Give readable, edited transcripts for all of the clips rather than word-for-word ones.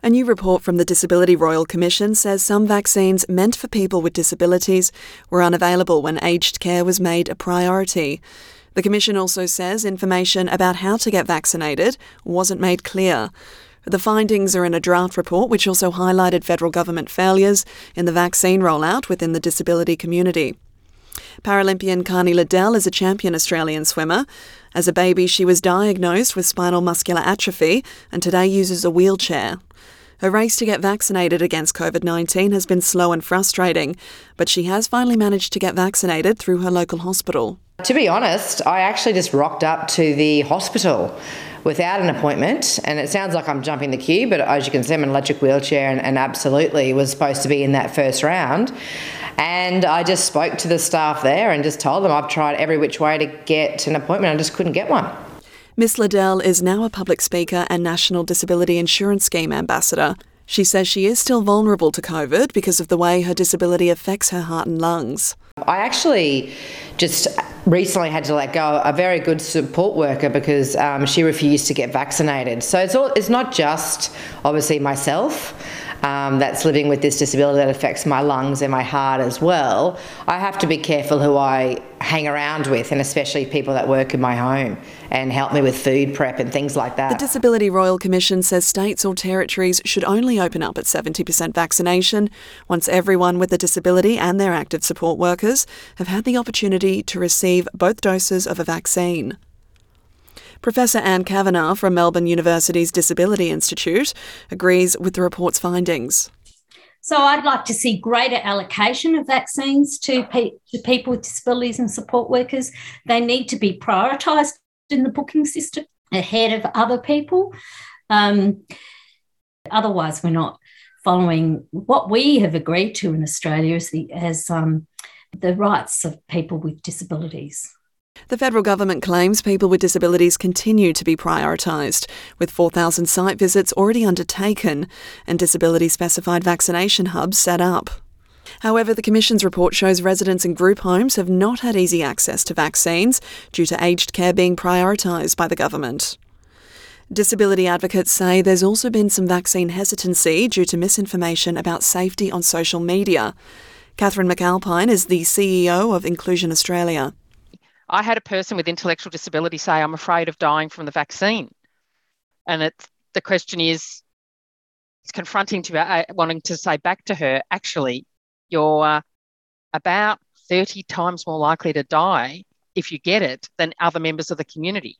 A new report from the Disability Royal Commission says some vaccines meant for people with disabilities were unavailable when aged care was made a priority. The Commission also says information about how to get vaccinated wasn't made clear. The findings are in a draft report which also highlighted federal government failures in the vaccine rollout within the disability community. Paralympian Carney Liddell is a champion Australian swimmer. As a baby, she was diagnosed with spinal muscular atrophy and today uses a wheelchair. Her race to get vaccinated against COVID-19 has been slow and frustrating, but she has finally managed to get vaccinated through her local hospital. To be honest, I actually just rocked up to the hospital without an appointment, and it sounds like I'm jumping the queue, but as you can see, I'm in an electric wheelchair and absolutely was supposed to be in that first round. And I just spoke to the staff there and just told them I've tried every which way to get an appointment. I just couldn't get one. Miss Liddell is now a public speaker and National Disability Insurance Scheme ambassador. She says she is still vulnerable to COVID because of the way her disability affects her heart and lungs. I actually just recently had to let go a very good support worker because she refused to get vaccinated. So it's not just obviously myself that's living with this disability that affects my lungs and my heart as well. I have to be careful who I hang around with, and especially people that work in my home and help me with food prep and things like that. The Disability Royal Commission says states or territories should only open up at 70% vaccination once everyone with a disability and their active support workers have had the opportunity to receive both doses of a vaccine. Professor Anne Kavanagh from Melbourne University's Disability Institute agrees with the report's findings. So I'd like to see greater allocation of vaccines to people with disabilities and support workers. They need to be prioritised in the booking system ahead of other people. Otherwise, we're not following what we have agreed to in Australia as the rights of people with disabilities. The federal government claims people with disabilities continue to be prioritised, with 4,000 site visits already undertaken and disability-specified vaccination hubs set up. However, the Commission's report shows residents in group homes have not had easy access to vaccines due to aged care being prioritised by the government. Disability advocates say there's also been some vaccine hesitancy due to misinformation about safety on social media. Catherine McAlpine is the CEO of Inclusion Australia. I had a person with intellectual disability say, I'm afraid of dying from the vaccine. And the question is, it's confronting to wanting to say back to her, actually, you're about 30 times more likely to die if you get it than other members of the community.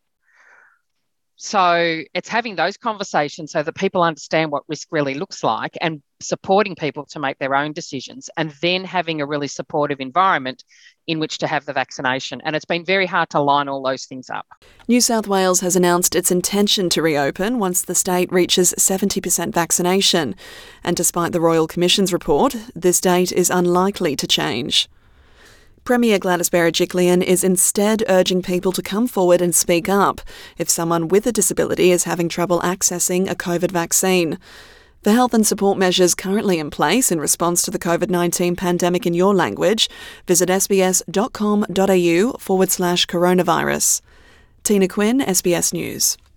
So it's having those conversations so that people understand what risk really looks like and supporting people to make their own decisions, and then having a really supportive environment in which to have the vaccination. And it's been very hard to line all those things up. New South Wales has announced its intention to reopen once the state reaches 70% vaccination. And despite the Royal Commission's report, this date is unlikely to change. Premier Gladys Berejiklian is instead urging people to come forward and speak up if someone with a disability is having trouble accessing a COVID vaccine. For health and support measures currently in place in response to the COVID-19 pandemic in your language, visit sbs.com.au/coronavirus. Tina Quinn, SBS News.